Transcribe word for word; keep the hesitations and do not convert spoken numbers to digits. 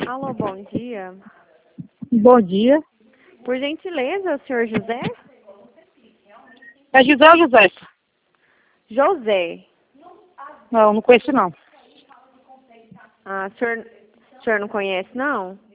Alô, bom dia. Bom dia. Por gentileza, o senhor José? É José ou José? José. Não, não conheço não. Ah, o senhor, o senhor não conhece, não?